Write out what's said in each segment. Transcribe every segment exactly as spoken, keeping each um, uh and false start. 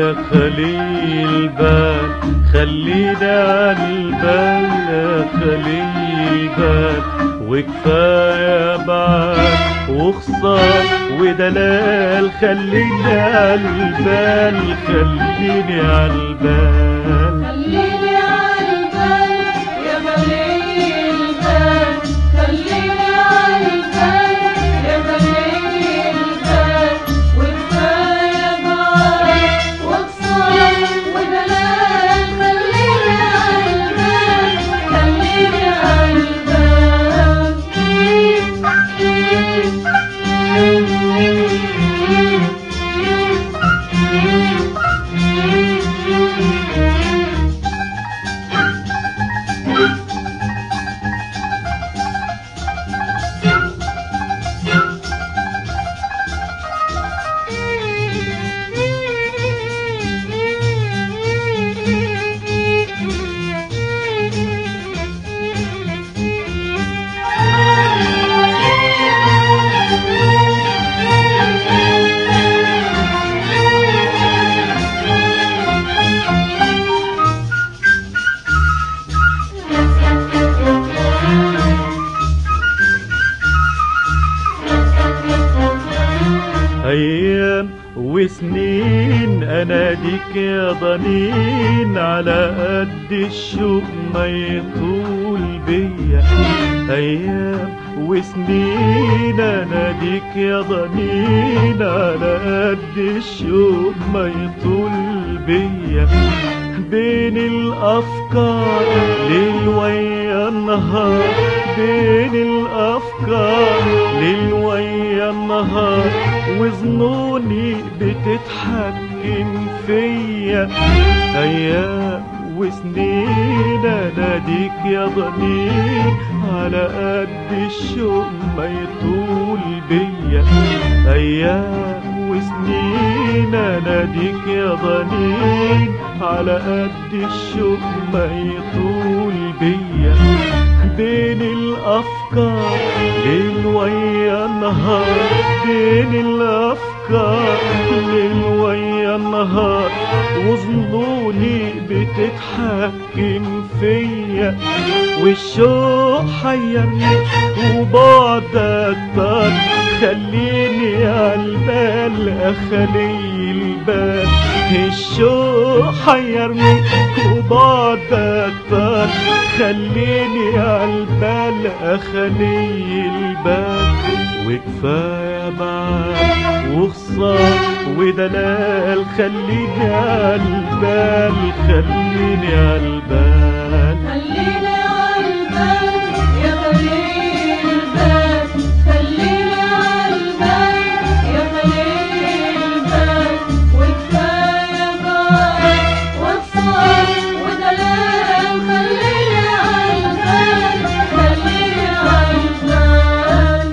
يا خلي البال، خلينا عالبال يا خلي البال، وكفاية بعد وخسار ودلال، خليني عالبال خليني عالبال خليني عالبال يا خلي البال، خليني عالبال يا خلي البال، وكفاية بعد وخسار ودلال، خليني عالبال خليني عالبال. أيام وسنين أناديك يا ضنين، على قد الشوق ما يطول بيا. أيام وسنين أناديك يا ضنين، على قد الشوق ما يطول بيا. بين الأفكار ليل ويا النهار، بين الأفكار ليل ويا النهار، وظنوني بتتحكم فيا. أيام وسنين أناديك يا ضنين، على قد الشوق ما يطول بيا. أيام وسنين أناديك يا ضنين، على قد الشوق ما يطول بيا. بين الأفكار ليل ويا النهار، بين الأفكار ليل ويا النهار، وظنوني بتتحكم فيا. والشوق حيرني وبعدك طال، خليني عالبال أخلي البال. الشوق حيرني وبعدك طال، خليني عالبال أخلي البال. وكفاية بعد وخسار ودلال، خليني عالبال خليني عالبال خليني عالبال يا خلي البال، خليني عالبال يا خلي البال، وكفاية بعد وخسار ودلال، خليني عالبال خليني عالبال.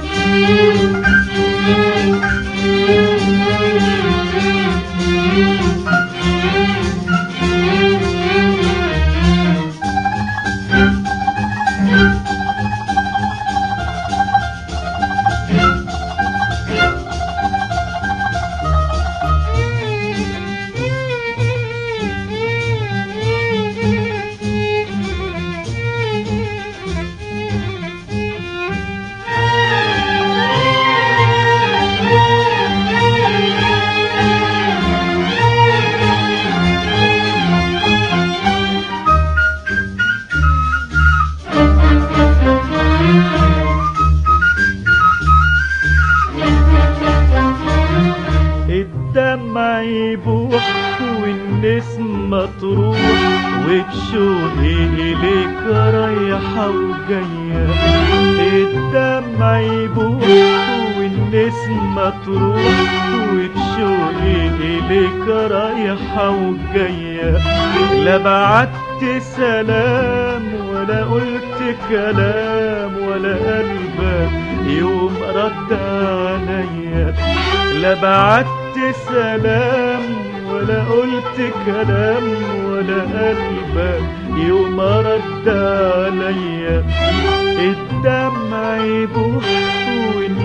الدمع يبوح والنسمة تروح، وبشوقي إليك رايحة وجاية. الدمع يبوح والنسمة تروح، وبشوقي إليك رايحة وجاية. لا بعت سلام ولا قلت كلام، ولا قلبك يوم رد عليا. لا بعت سلام ولا قلت كلام، ولا قلبك يوم رد عليا. الدمع يبوح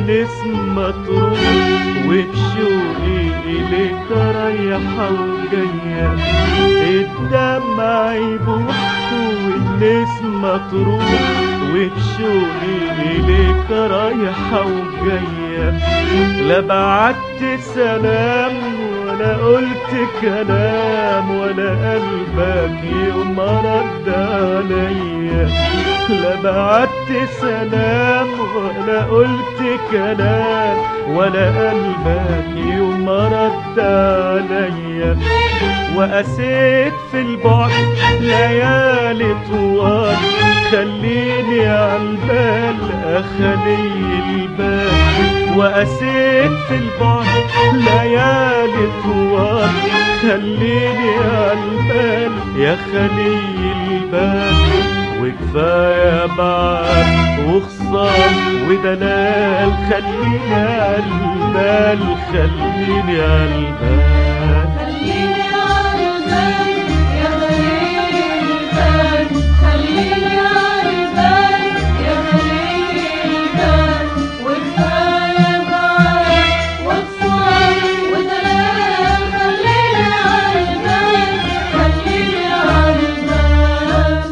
والنسمة تروح وبشوقي إليك رايحة وجاية. الدمع يبوح والنسمة تروح وبشوقي إليك رايحة وجاية. لا بعت سلام ولا قلت كلام ولا قلبك يوم رد عليا. لا بعت سلام ولا قلت كلام ولا قلبك يوم رد عليا. وقسيت في البعد ليالي طوال خليني عالبال أخلي البال. وقسيت في البعد ليالي طوال خليني عالبال يا خلي البال. وكفاية بعد وخصام ودلال خليني عالبال خليني عالبال خليني عالبال يا خليل البال. خليني عالبال يا خليل البال. وكفاية بعد وخصام ودلال خليني عالبال خليني عالبال.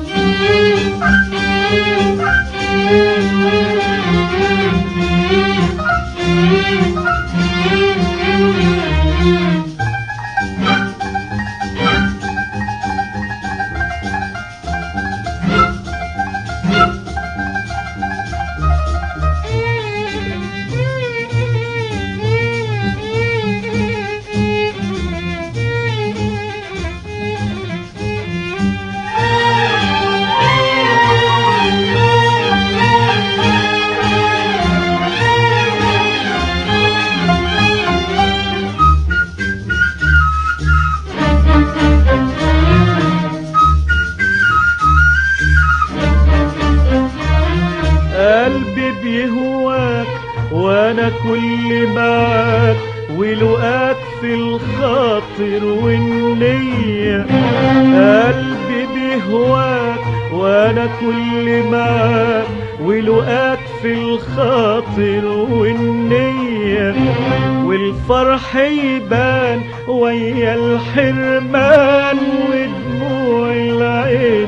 قلبي بيهواك وانا كل معاك ولقاك في الخاطر والنية. قلبي بيهواك وانا كل معاك ولقاك في الخاطر والنية. والفرح يبان ويا الحرمان ودموع العين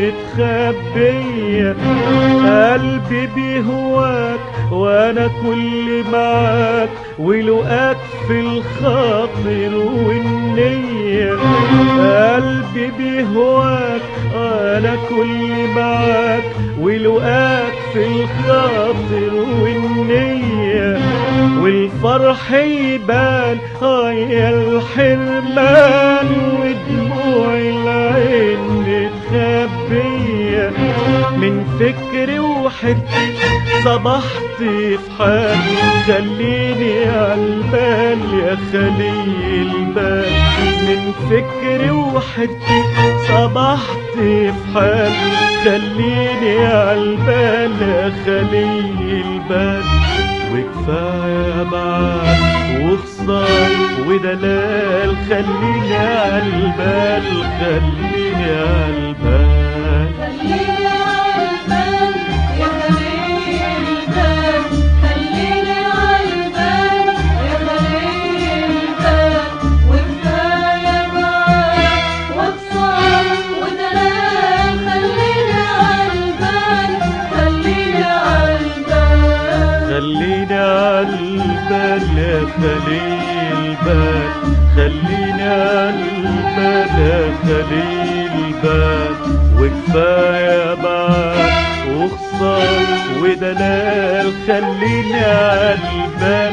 متخبية. قلبي بيهواك وانا كل معاك ولقاك في الخاطر والنية. قلبي بيهواك انا كل معاك ولقاك في الخاطر والنية. والفرح يبان يا الحرمان ودموع العين متخبية. من فكري وحدي صبحت في حال خليني عالبال يا خلي البال. من فكري وحدي صبحت في حال خليني عالبال يا خلي البال. وكفاية بعد وخصام ودلال خليني عالبال خليني عالبال خليني عالبال يا خليل البال. خليني عالبال يا خليل البال. وكفاية بعد وخصام ودلال خليني عالبال خليني عالبال. خليني عالبال يا خلي البال. خليني عالبال يا خلي البال. وكفاية بعد وخصام ودلال خليني عالبال